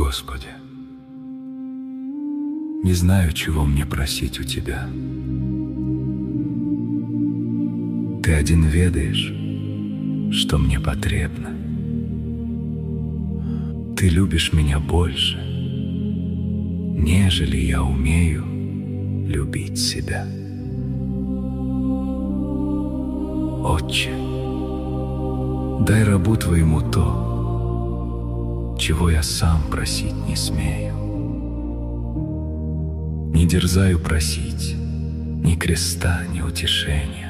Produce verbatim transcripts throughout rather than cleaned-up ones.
Господи, не знаю, чего мне просить у Тебя. Ты один ведаешь, что мне потребно. Ты любишь меня больше, нежели я умею любить себя. Отче, дай рабу Твоему то, чего я сам просить не смею. Не дерзаю просить ни креста, ни утешения,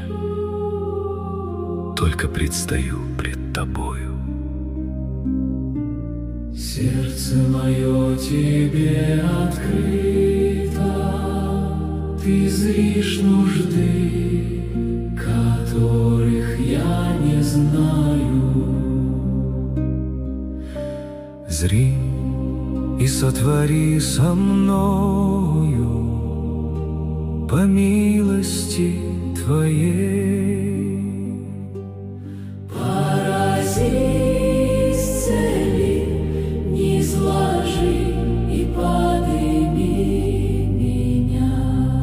только предстаю пред Тобою. Сердце мое Тебе открыто, Ты зришь нужды, которых я не знаю. Зри и сотвори со мною по милости Твоей. Порази, исцели, низложи и подними меня.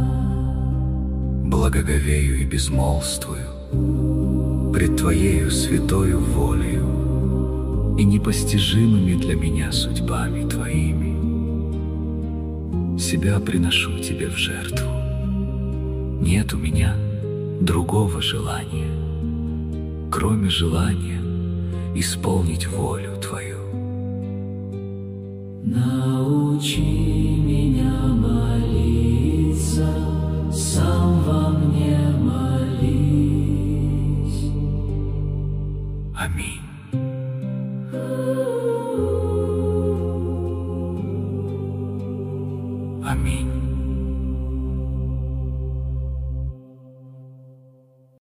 Благоговею и безмолвствую пред Твоею святою волею и непостижимыми для меня судьбами Твоими. Себя приношу Тебе в жертву. Нет у меня другого желания, кроме желания исполнить волю Твою. Научи меня молиться, сам во мне молись. Аминь. Аминь.